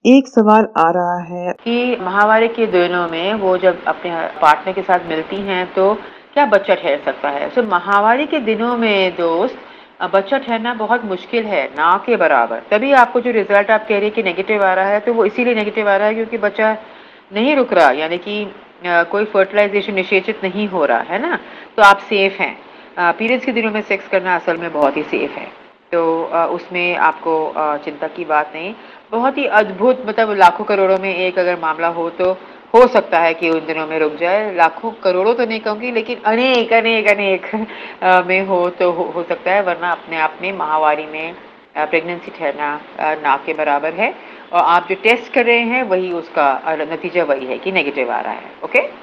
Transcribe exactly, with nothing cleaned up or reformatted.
एक सवाल आ रहा है कि माहवारी के दिनों में वो जब अपने पार्टनर के साथ मिलती हैं तो क्या बच्चा ठहर सकता है? सो माहवारी के दिनों में दोस्त अ, बच्चा ठहरना बहुत मुश्किल है, ना के बराबर। तभी आपको जो रिज़ल्ट आप कह रही हैं कि नेगेटिव आ रहा है, तो वो इसीलिए नेगेटिव आ रहा है क्योंकि बच्चा नहीं रुक रहा, यानी कि अ, कोई फर्टिलाइज़ेशन निषेचित नहीं हो रहा, है ना? तो आप सेफ़ हैं। अ, पीरियड्स के दिनों में सेक्स करना असल में बहुत ही सेफ़ है। तो अ, उसमें आपको अ, चिंता की बात नहीं। बहुत ही अद्भुत, मतलब लाखों करोड़ों में एक अगर मामला हो तो हो सकता है कि उन दिनों में रुक जाए। लाखों करोड़ों तो नहीं कहूँगी, लेकिन अनेक, अनेक, अनेक अ, में हो तो हो हो सकता है, वरना अपने आप में माहवारी में अ, प्रेगनेंसी ठहरना अ, ना के बराबर है। और आप जो टेस्ट कर रहे हैं वही उसका अ, नतीजा वही है कि नेगेटिव आ रहा है। ओके?